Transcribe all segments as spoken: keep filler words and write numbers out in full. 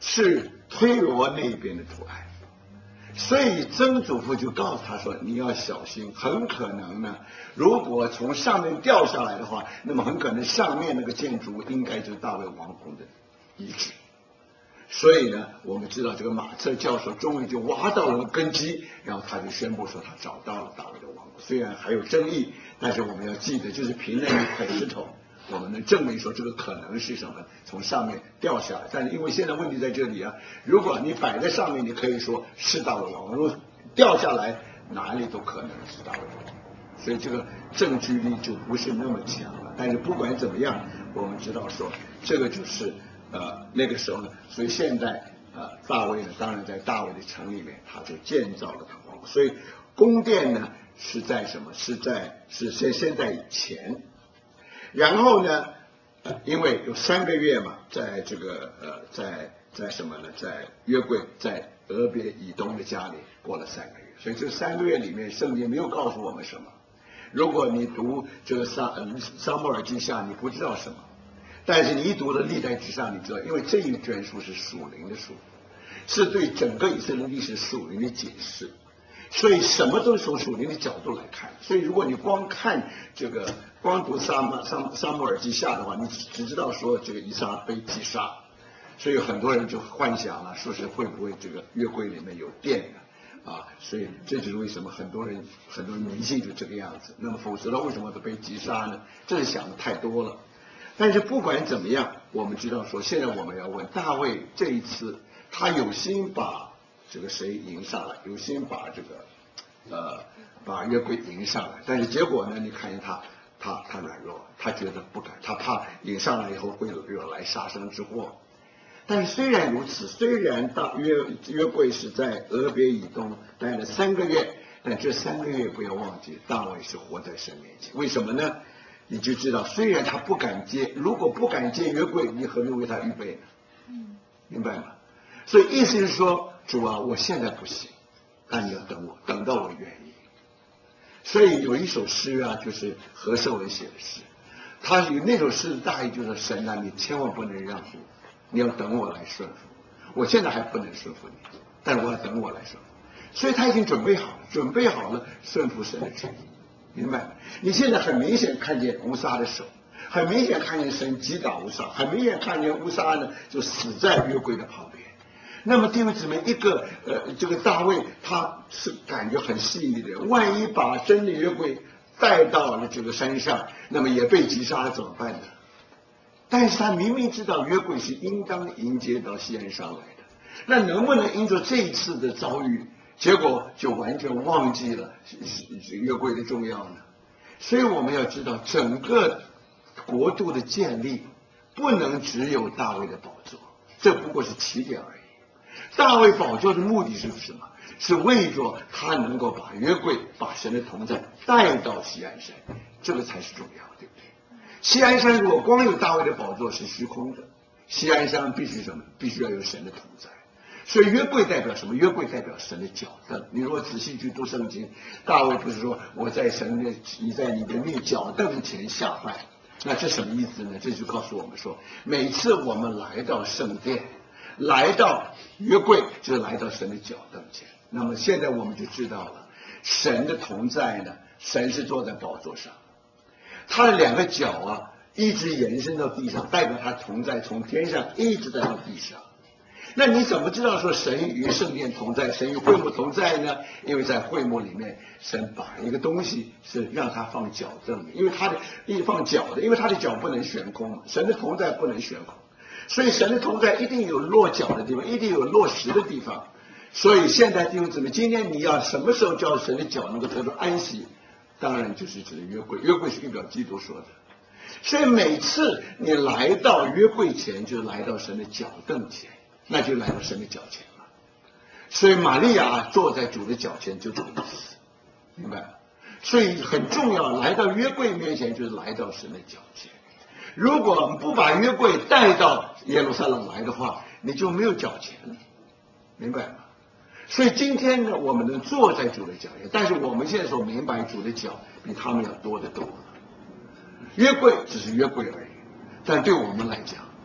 是推罗那边的图案。所以曾祖父就告诉他说：“你要小心，很可能呢，如果从上面掉下来的话，那么很可能上面那个建筑物应该就是大卫王宫的遗址。”所以呢，我们知道这个马彻教授终于就挖到了根基，然后他就宣布说他找到了大卫的王宫。虽然还有争议，但是我们要记得，就是凭那一块石头，我们能证明说这个可能是什么从上面掉下来。但是因为现在问题在这里啊，如果你摆在上面，你可以说是大卫王宫；如果掉下来，哪里都可能是大卫王宫。所以这个证据力就不是那么强了。但是不管怎么样，我们知道说这个就是呃那个时候呢，所以现在呃大卫呢，当然在大卫的城里面，他就建造了他王宫。所以宫殿呢是在什么？是在是现现在以前。然后呢，呃，因为有三个月嘛，在这个呃，在在什么呢？在约柜在俄别以东的家里过了三个月，所以这三个月里面，圣经没有告诉我们什么。如果你读这个撒呃撒母耳记下，你不知道什么，但是你一读了历代志上，你知道，因为这一卷书是属灵的书，是对整个以色列历史属灵的解释。所以什么都是从属灵的角度来看，所以如果你光看这个，光读撒母撒撒母耳记下的话，你只只知道说这个以撒被击杀，所以很多人就幻想了，说是会不会这个约柜里面有电呢？啊，所以这就是为什么很多人很多人迷信就这个样子。那么否则的为什么都被击杀呢？这是想的太多了。但是不管怎么样，我们知道说，现在我们要问大卫这一次他有心把这个谁迎上来，有心把这个呃把约柜迎上来，但是结果呢，你看见他他他软弱，他觉得不敢，他怕迎上来以后会惹来杀身之祸。但是虽然如此，虽然大约约柜是在俄别以东待了三个月，但这三个月不要忘记，大卫是活在神面前。为什么呢？你就知道，虽然他不敢接，如果不敢接约柜，你何必为他预备呢？明白吗？所以意思是说，主啊，我现在不行，但你要等我，等到我愿意。所以有一首诗啊，就是何寿文写的诗，他有那首诗的大意就是神啊，你千万不能让步，你要等我来顺服。我现在还不能顺服你，但我要等我来顺服。所以他已经准备好了，准备好了顺服神的旨意，明白吗？你现在很明显看见乌撒的手，很明显看见神击打乌撒，很明显看见乌撒呢就死在约柜的旁边。那么弟兄姊妹，一个呃，这个大卫他是感觉很细腻的人，万一把真的约柜带到了这个山上，那么也被击杀了怎么办呢？但是他明明知道约柜是应当迎接到西安上来的，那能不能因着这一次的遭遇，结果就完全忘记了约柜的重要呢？所以我们要知道，整个国度的建立不能只有大卫的宝座，这不过是起点而已。大卫宝座的目的是什么？是为着他能够把约柜、把神的同在带到锡安山，这个才是重要，对不对？锡安山如果光有大卫的宝座是虚空的，锡安山必须什么？必须要有神的同在。所以约柜代表什么？约柜代表神的脚凳。你如果仔细去读圣经，大卫不是说我在神的，你在你的那脚凳前下拜，那这什么意思呢？这就告诉我们说，每次我们来到圣殿，来到约柜，就是来到神的脚凳前。那么现在我们就知道了，神的同在呢，神是坐在宝座上，他的两个脚啊一直延伸到地上，代表他同在从天上一直在到地上。那你怎么知道说神与圣殿同在，神与会幕同在呢？因为在会幕里面，神把一个东西是让他放脚凳的，因为他的一放脚的，因为他的脚不能悬空嘛，神的同在不能悬空，所以神的同在一定有落脚的地方，一定有落实的地方。所以现在弟兄姊妹，今天你要什么时候叫神的脚能够得到安息？当然就是指的约柜，约柜是预表基督说的。所以每次你来到约柜前，就来到神的脚凳前，那就来到神的脚前了。所以玛利亚坐在主的脚前，就这个意思，明白吗？所以很重要，来到约柜面前，就是来到神的脚前。如果不把约柜带到耶路撒冷来的话，你就没有脚前了，明白吗？所以今天呢，我们能坐在主的脚前，但是我们现在所明白主的脚比他们要多得多。约柜只是约柜而已，但对我们来讲，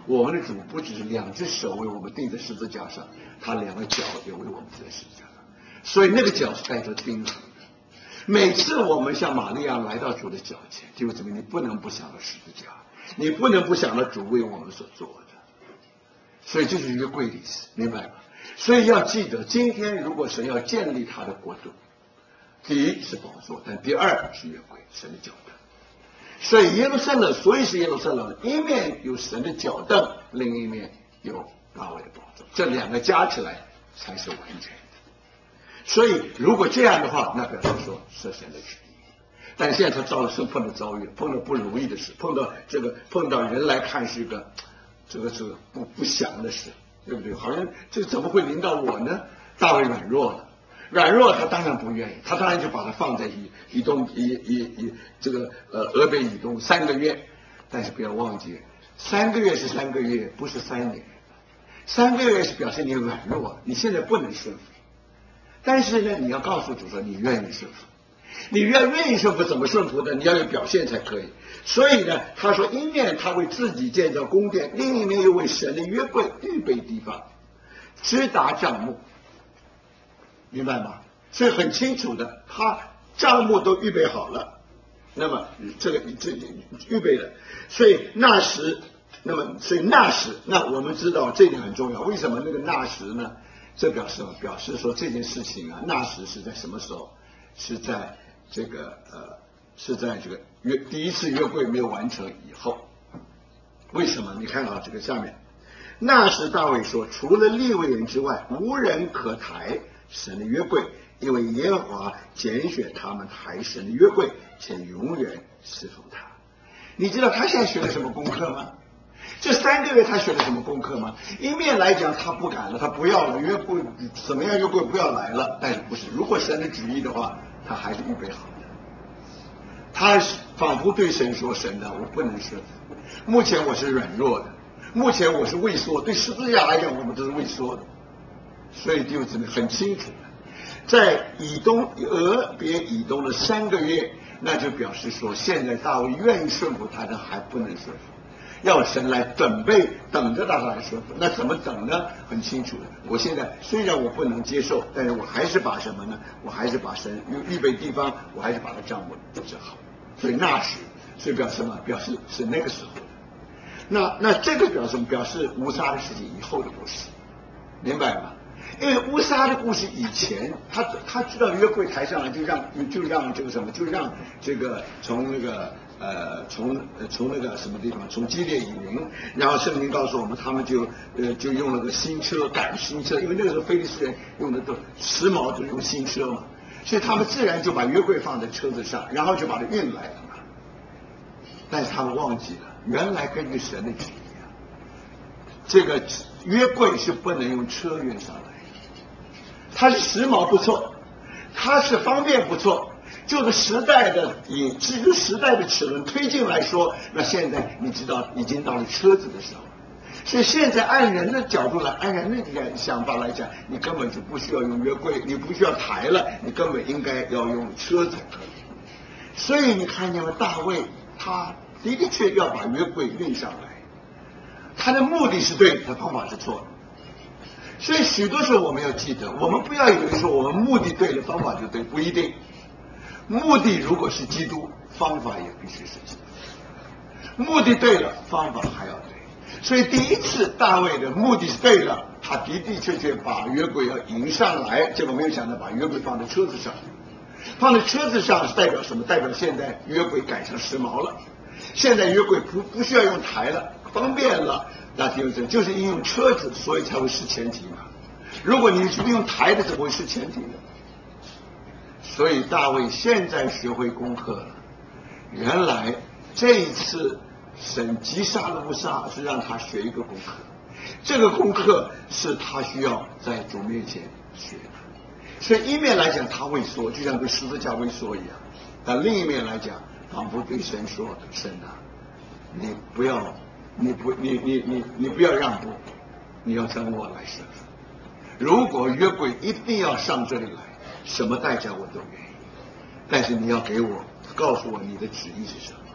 我们的主不只是两只手为我们钉在十字架上，他两个脚也为我们钉在十字架上，所以那个脚是带着钉子的。每次我们像玛利亚来到主的脚前，弟兄姊妹，你不能不想到十字架，你不能不想到主为我们所做的，所以这就是约柜历史，明白吗？所以要记得，今天如果神要建立他的国度，第一是宝座，但第二是约柜，神的脚凳。所以耶路撒冷，所以是耶路撒冷，一面有神的脚凳，另一面有大卫的宝座，这两个加起来才是完全的。所以如果这样的话，那表示说是神的旨意。但是现在他遭了是碰到遭遇，碰到不如意的事，碰到这个碰到人来看是一个这个是不不祥的事，对不对？好像这怎么会临到我呢？大卫软弱了。软弱，他当然不愿意，他当然就把它放在以以东以以以这个呃俄北以东三个月，但是不要忘记，三个月是三个月，不是三年，三个月是表示你软弱，你现在不能顺服，但是呢，你要告诉主说你愿意顺服，你愿愿意顺服怎么顺服的？你要有表现才可以。所以呢，他说一面他为自己建造宫殿，另一面又为神的约柜预备地方，直达帐幕。明白吗？所以很清楚的，他账目都预备好了，那么这个这预备了，所以那时，那么所以那时，那我们知道这点很重要。为什么那个那时呢？这表示表示说这件事情啊，那时是在什么时候？是在这个呃，是在这个约第一次约会没有完成以后。为什么？你看啊，这个下面，那时大卫说，除了利未人之外，无人可抬神的约柜，因为耶和华拣选他们抬神的约柜，且永远侍奉他。你知道他现在学了什么功课吗？这三个月他学了什么功课吗？一面来讲他不敢了，他不要了，约柜怎么样，约柜不要来了。但是不是，如果神的旨意的话，他还是预备好的。他仿佛对神说，神的我不能顺服，目前我是软弱的，目前我是畏缩，对十字架来讲我们都是畏缩的。所以弟兄姊妹很清楚的，在以东俄别以东的三个月，那就表示说，现在大卫愿意顺服他，但还不能顺服，要神来准备，等着大家来顺服。那怎么等呢？很清楚的，我现在虽然我不能接受，但是我还是把什么呢？我还是把神预备地方，我还是把它账目布置好。所以那时，所以表示什么？表示是那个时候的。那那这个表示表示乌撒的事情以后的故事，明白吗？因为乌撒的故事以前，他他知道约柜抬上来，就让就让这个什么，就让这个从那个呃从呃从那个什么地方，从基列以云，然后圣经告诉我们，他们就呃就用了个新车赶新车，因为那个时候菲利士人用的都时髦，都用新车嘛，所以他们自然就把约柜放在车子上，然后就把它运来了嘛。但是他们忘记了，原来根据神的旨意啊，这个约柜是不能用车运上来。它是时髦不错，它是方便不错，就是时代的以至于时代的齿轮推进来说，那现在你知道已经到了车子的时候，所以现在按人的角度来，按人的想法来讲，你根本就不需要用约柜，你不需要抬了，你根本应该要用车才可以。所以你看见了大卫，他的的确要把约柜运上来，他的目的是对的，他方法是错的。所以许多时候我们要记得，我们不要以为说我们目的对了，方法就对，不一定。目的如果是基督，方法也必须是基督。目的对了，方法还要对。所以第一次大卫的目的是对了，他的的确确把约柜要迎上来，结果没有想到把约柜放在车子上。放在车子上是代表什么？代表现在约柜改成时髦了，现在约柜不不需要用抬了，方便了。那就是就是因用车子，所以才会失前提嘛。如果你是用抬的，怎么会失前提呢？所以大卫现在学会功课了。原来这一次神击杀了乌撒，是让他学一个功课，这个功课是他需要在主面前学的。所以一面来讲他畏缩，就像对十字架畏缩一样，但另一面来讲，仿佛对神说：“神啊，你不要。”你不，你你你你不要让步，你要等我来顺服。如果约柜一定要上这里来，什么代价我都愿意。但是你要给我告诉我你的旨意是什么。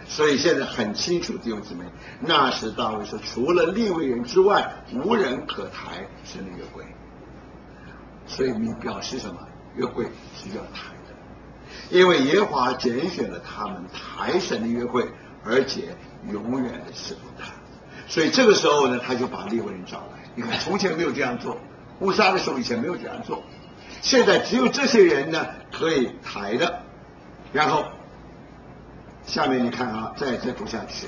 所以现在很清楚，弟兄姊妹，那时大卫说，除了利未人之外，无人可抬神的约柜。所以你表示什么？约柜是要抬的，因为耶和华拣选了他们抬神的约柜，而且永远的侍奉他。所以这个时候呢，他就把利未人找来。你看，从前没有这样做，乌撒的时候以前没有这样做，现在只有这些人呢可以抬的。然后下面你看啊，再再读下去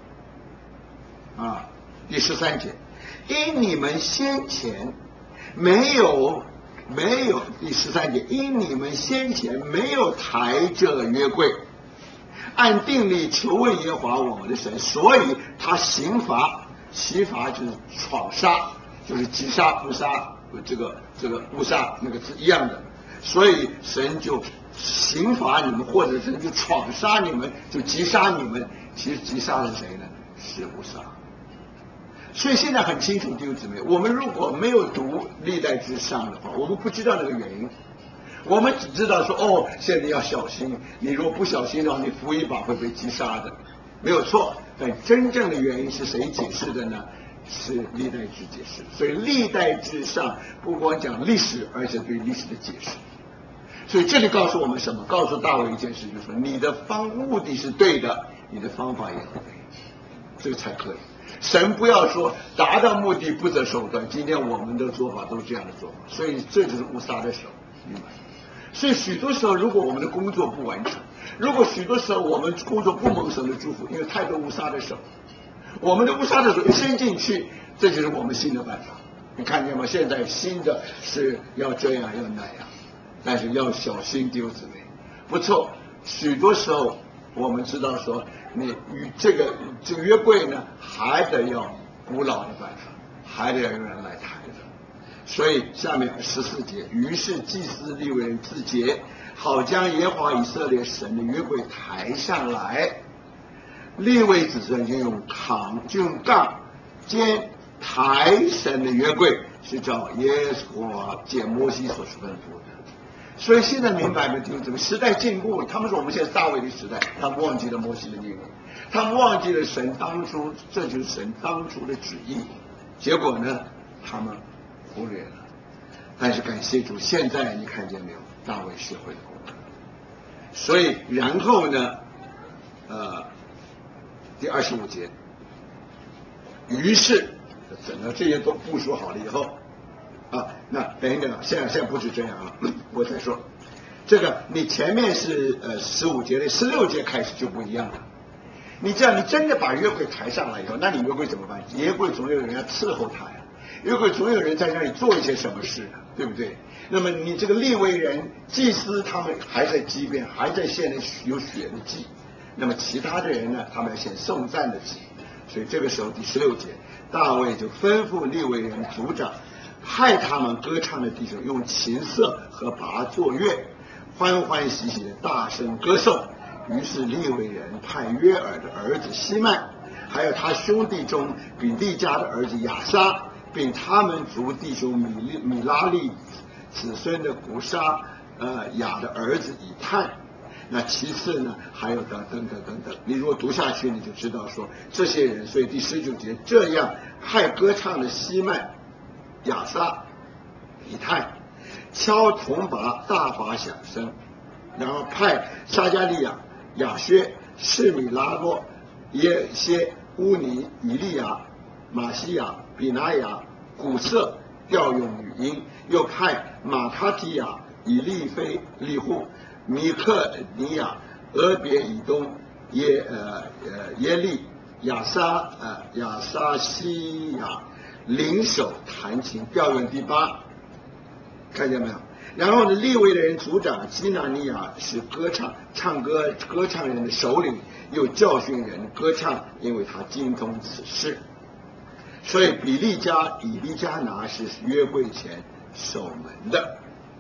啊，第十三节，因你们先前没有没有第十三节，因你们先前没有抬这约柜，按定例求问耶和华我们的神，所以他刑罚，刑罚就是闯杀，就是击杀不杀，这个这个不杀那个是一样的，所以神就刑罚你们，或者神就闯杀你们，就击杀你们。其实击杀是谁呢？是乌撒。所以现在很清楚，弟兄姊妹，我们如果没有读历代志上的话，我们不知道那个原因，我们只知道说，哦，现在要小心，你如果不小心的话，你扶一把会被击杀的，没有错。但真正的原因是谁解释的呢？是历代志解释。所以历代志上不光讲历史，而且对历史的解释。所以这里告诉我们什么？告诉大卫一件事，就是说你的方目的是对的，你的方法也要对，这个才可以。神不要说达到目的不择手段，今天我们的做法都是这样的做法，所以这就是乌撒的手，明白？所以许多时候，如果我们的工作不完成，如果许多时候我们工作不蒙神的祝福，因为太多乌撒的手，我们的乌撒的手一伸进去，这就是我们新的办法。你看见吗？现在新的是要这样要那样，但是要小心弟兄姊妹。不错，许多时候我们知道说，你与这个这个约柜呢，还得要古老的办法，还得要有人来抬的。所以下面十四节，于是祭司利未人自洁，好将耶和华以色列神的约柜抬上来。利未子孙就用扛，就用杠肩抬神的约柜，是照耶和华借摩西所吩咐的。所以现在明白吗？弟兄姊妹，时代进步了。他们说我们现在是大卫的时代，他们忘记了摩西的命令，他们忘记了神当初，这就是神当初的旨意。结果呢，他们忽略了。但是感谢主，现在你看见没有？大卫学会了功课。所以然后呢，呃，第二十五节，于是整个这些都部署好了以后。啊，那等一等，现在现在不是这样啊，我再说，这个你前面是呃十五节的，十六节开始就不一样了。你这样，你真的把约柜抬上来以后，那你约柜怎么办？约柜总有人要伺候他呀，约柜总有人在那里做一些什么事啊，对不对？那么你这个利未人、祭司他们还在祭边，还在献有血的祭，那么其他的人呢，他们要献颂赞的祭。所以这个时候第十六节，大卫就吩咐利未人族长，派他们歌唱的弟兄用琴瑟和拔作乐，欢欢喜喜的大声歌颂。于是利未人派约尔的儿子西麦，还有他兄弟中比利家的儿子亚撒，并他们族弟兄米利米拉利子孙的古沙呃雅的儿子以探。那其次呢，还有等等等等等。你如果读下去，你就知道说这些人。所以第十九节，这样派歌唱的西麦、亚撒、以太敲铜钹，大发响声，然后派撒迦利亚、亚薛、示米拉诺、耶歇、乌尼、以利亚、马西亚、比拿雅、古瑟调用语音，又派马他提亚、以利非、利户、米克尼亚、俄别以东、耶呃呃耶利、亚撒呃亚撒西亚领手弹琴，调用第八，看见没有？然后呢，利未的人族长基拿尼亚是歌唱唱歌歌唱人的首领，又教训人歌唱，因为他精通此事。所以比利家以利加拿是约柜前守门的。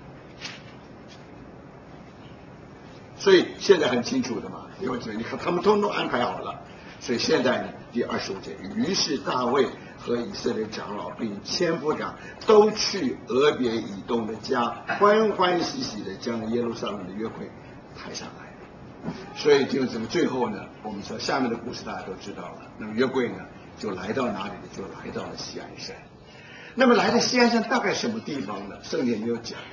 所以现在很清楚的嘛，因为这你看他们通通安排好了。所以现在呢，第二十五节，于是大卫和以色列长老并千夫长都去俄别以东的家，欢欢喜喜的将耶路撒冷的约柜抬上来。 所以就这么最后呢，我们说下面的故事大家都知道了。那么约柜呢，就来到哪里呢？就来到了锡安山。那么来到锡安山大概什么地方呢？圣经没有讲。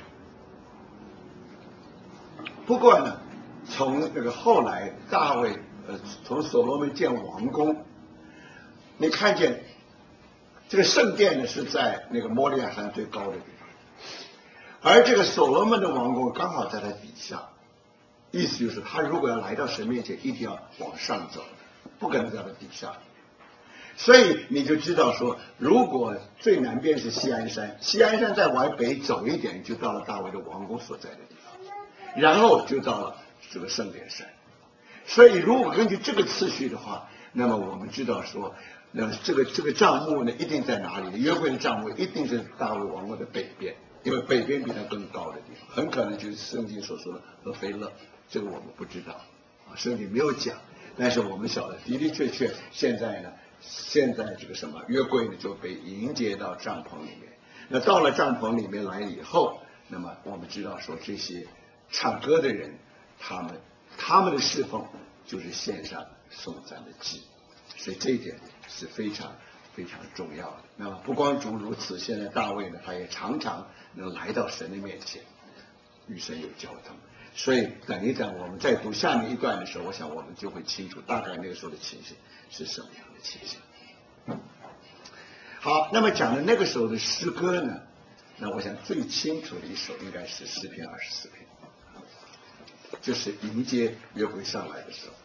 不过呢，从这个后来大卫呃，从所罗门建王宫，你看见这个圣殿呢是在那个摩利亚山最高的地方，而这个所罗门的王宫刚好在它底下。意思就是他如果要来到神面前，一定要往上走，不可能在他底下。所以你就知道说，如果最南边是锡安山，锡安山再往北走一点，就到了大卫的王宫所在的地方，然后就到了这个圣殿山。所以如果根据这个次序的话，那么我们知道说，那这个这个帐幕呢，一定在哪里呢？约柜的帐幕一定是大卫王宫的北边，因为北边比它更高的地方，很可能就是圣经所说的俄斐勒。这个我们不知道，啊，圣经没有讲，但是我们晓得的的确确，现在呢，现在这个什么约柜呢就被迎接到帐篷里面。那到了帐篷里面来以后，那么我们知道说这些唱歌的人，他们他们的侍奉就是献上颂赞的祭，所以这一点是非常非常重要的。那么不光主如此，现在大卫呢，他也常常能来到神的面前，与神有交通。所以等一等，我们再读下面一段的时候，我想我们就会清楚大概那个时候的情形是什么样的情形。好，那么讲的那个时候的诗歌呢，那我想最清楚的一首应该是诗篇二十四篇，就是迎接约柜上来的时候。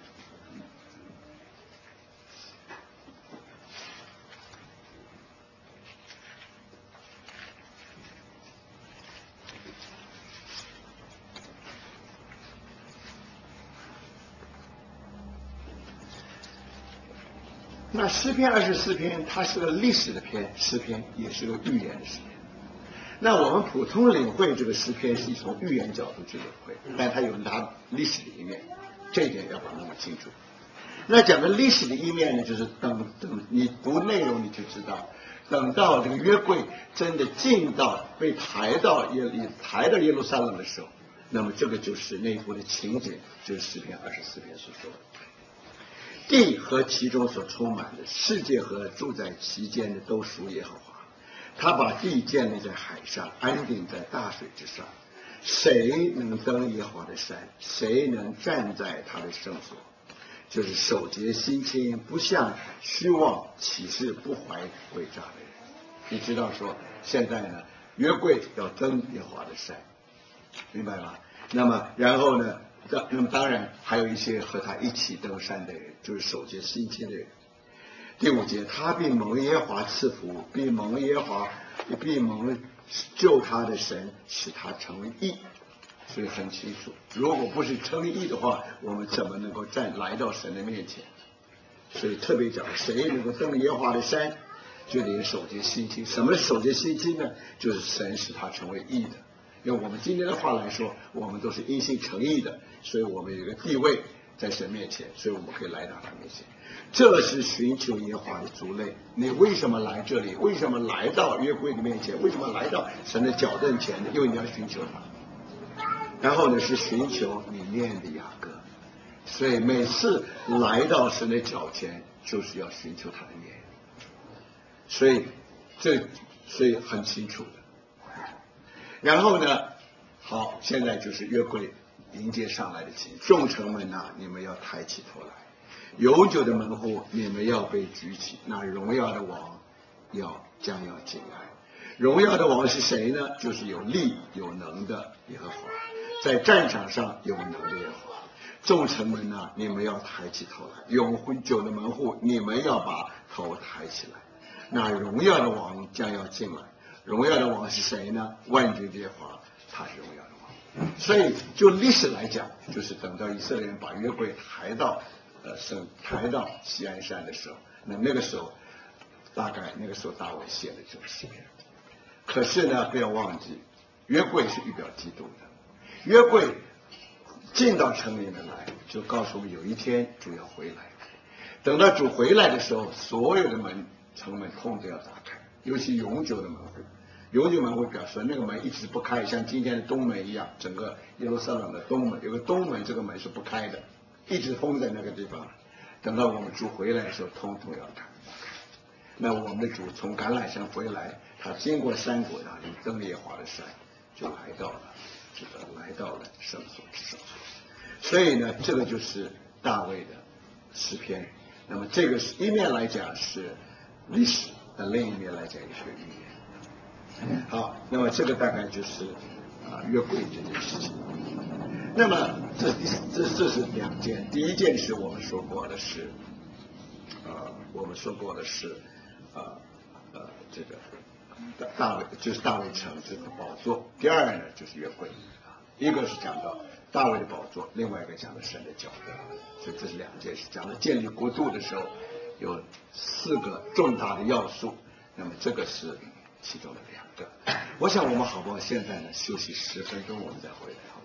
那诗篇二十四篇，它是个历史的篇，诗篇也是个预言的诗篇。那我们普通领会这个诗篇是从预言角度去领会，但它有它历史的一面，这一点要把它弄清楚。那讲的历史的一面呢，就是等等你读内容你就知道，等到这个约柜真的进到被抬到耶抬到耶路撒冷的时候，那么这个就是那一幅的情景，就是诗篇二十四篇所说的。地和其中所充满的，世界和住在其间的，都属耶和华。他把地建立在海上，安定在大水之上。谁能登耶和华的山？谁能站在他的圣所？就是守节心清，不向虚妄起誓，不怀诡诈的人。你知道说，现在呢，约柜要登耶和华的山，明白吗？那么，然后呢？那么当然还有一些和他一起登山的人，就是守节心清的人。第五节，他必蒙耶和华赐福，必蒙耶和华，必蒙救他的神，使他成为义。所以很清楚，如果不是称义的话，我们怎么能够站来到神的面前？所以特别讲，谁能够登耶和华的山，就得守节心清。什么是守节心清呢？就是神使他成为义的。用我们今天的话来说，我们都是因信诚义的，所以我们有一个地位在神面前，所以我们可以来到他面前。这是寻求耶和华的族类。你为什么来这里？为什么来到约柜的面前？为什么来到神的脚凳前呢？因为你要寻求他。然后呢，是寻求你念的雅歌。所以每次来到神的脚前，就是要寻求他的念。所以这所以很清楚的。然后呢，好，现在就是约柜迎接上来的情，众城门呐，你们要抬起头来；有酒的门户，你们要被举起。那荣耀的王要将要进来。荣耀的王是谁呢？就是有力有能的耶和华，在战场上有能的耶和华。众城门呐，你们要抬起头来；永久的门户，你们要把头抬起来。那荣耀的王将要进来。荣耀的王是谁呢？万军之耶和华，他是荣耀的王。所以就历史来讲，就是等到以色列人把约柜抬到呃圣抬到锡安山的时候，那那个时候大概那个时候大卫写的这个诗篇。可是呢，不要忘记，约柜是预表基督的。约柜进到城里面来，就告诉我们有一天主要回来。等到主回来的时候，所有的门城门通都要打开。尤其永久的门户， 邮局门会表示那个门一直不开，像今天的东门一样，整个耶路撒冷的东门有个东门，这个门是不开的，一直封在那个地方。等到我们主回来的时候，通通要开。那我们的主从橄榄山回来，他经过山谷，然后就登耶和华的山，就来到了这个来到了圣所之圣所。所以呢，这个就是大卫的诗篇。那么这个是一面来讲是历史，那另一面来讲也是个预言。好，那么这个大概就是啊约柜这件事情。那么这这这是两件，第一件是我们说过的是，呃，我们说过的是，呃呃这个大卫就是大卫城这个宝座。第二呢就是约柜，一个是讲到大卫的宝座，另外一个讲的神的教会，所以这是两件事。讲到建立国度的时候，有四个重大的要素，那么这个是其中的两个。我想我们好不好？现在呢休息十分钟，我们再回来。